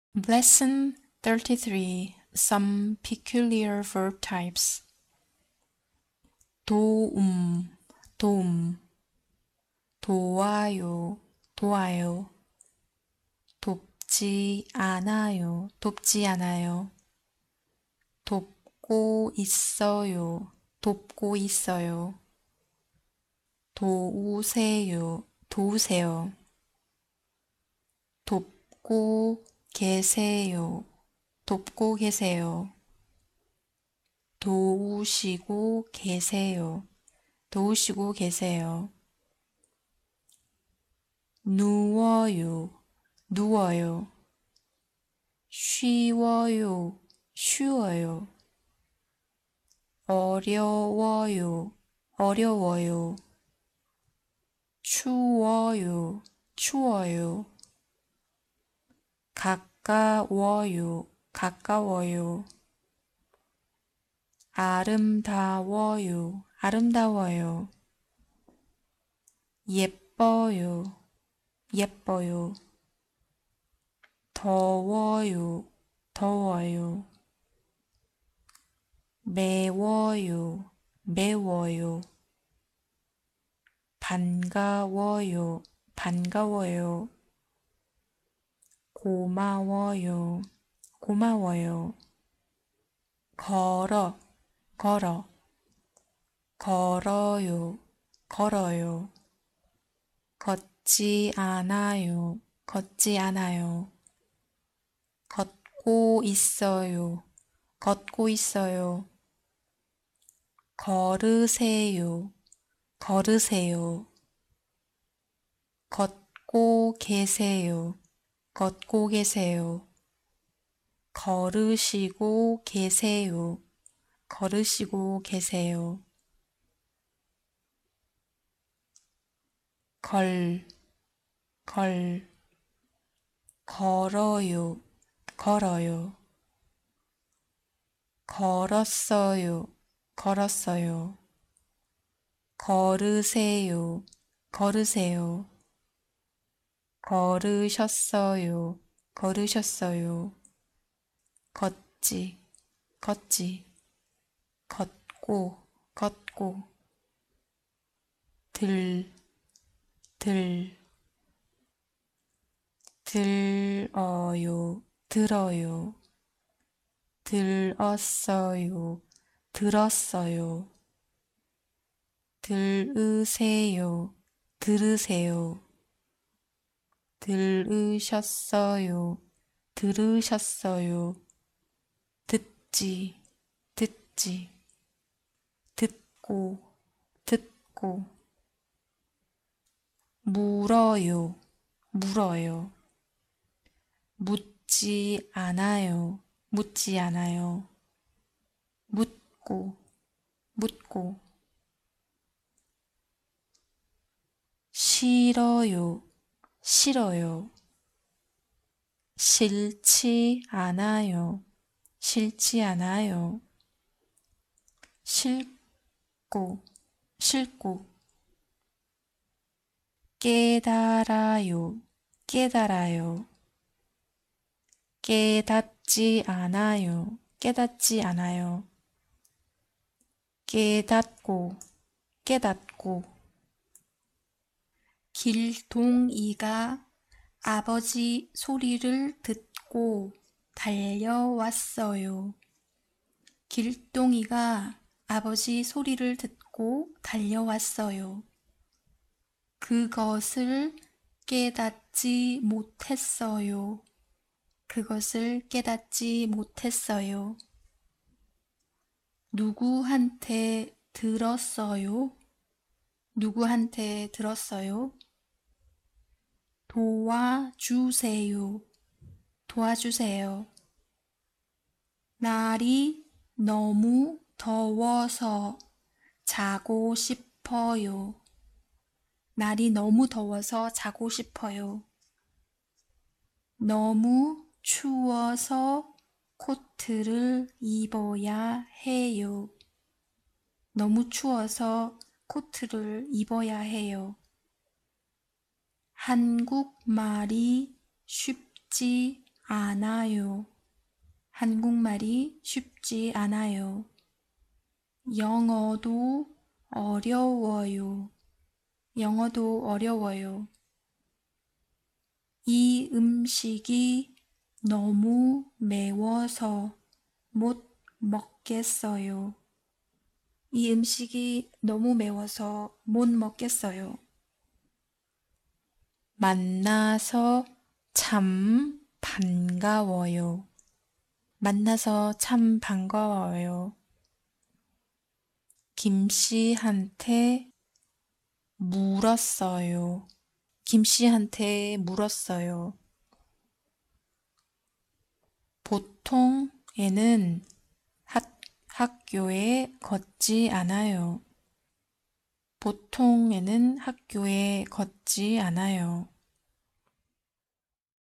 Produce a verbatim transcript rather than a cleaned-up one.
Lesson thirty-three. Some peculiar verb types. 도움, 도움. 도와요, 도와요. 돕지 않아요, 돕지 않아요. 돕고 있어요, 돕고 있어요. 도우세요, 도우세요. 돕고 계세요, 돕고 계세요. 도우시고 계세요, 도우시고 계세요. 누워요, 누워요. 쉬워요, 쉬워요. 어려워요, 어려워요. 추워요, 추워요. 가까워요, 가까워요. 아름다워요, 아름다워요. 예뻐요, 예뻐요. 더워요, 더워요. 매워요, 매워요. 반가워요, 반가워요. 고마워요, 고마워요. 걸어, 걸어. 걸어요, 걸어요. 걷지 않아요, 걷지 않아요. 걷고 있어요, 걷고 있어요. 걸으세요, 걸으세요. 걷고 계세요, 걷고 계세요. 걸으시고 계세요, 걸으시고 계세요. 걸, 걸. 걸어요, 걸어요. 걸었어요, 걸었어요. 걸으세요, 걸으세요. 걸으셨어요, 걸으셨어요. 걷지, 걷지. 걷고, 걷고. 들, 들. 들어요, 들어요. 들었어요, 들었어요. 들으세요, 들으세요. 들으셨어요, 들으셨어요. 듣지, 듣지. 듣고, 듣고. 물어요, 물어요. 묻지 않아요, 묻지 않아요. 묻고, 묻고. 싫어요, 싫어요. 싫지 않아요, 싫지 않아요. 싫고, 싫고. 깨달아요, 깨달아요. 깨닫지 않아요, 깨닫지 않아요. 깨닫고, 깨닫고. 길동이가 아버지 소리를 듣고 달려왔어요. 길동이가 아버지 소리를 듣고 달려왔어요. 그것을 깨닫지 못했어요. 그것을 깨닫지 못했어요. 누구한테 들었어요? 누구한테 들었어요? 도와주세요. 도와주세요. 날이 너무 더워서 자고 싶어요. 날이 너무 더워서 자고 싶어요. 너무 추워서 코트를 입어야 해요. 너무 추워서 코트를 입어야 해요. 한국말이 쉽지 않아요. 한국말이 쉽지 않아요. 영어도 어려워요. 영어도 어려워요. 이 음식이 너무 매워서 못 먹겠어요. 이 음식이 너무 매워서 못 먹겠어요. 만나서 참 반가워요. 만나서 참 반가워요. 김씨한테 물었어요. 김씨한테 물었어요. 보통 애는 학, 학교에 걷지 않아요. 보통 애는 학교에 걷지 않아요.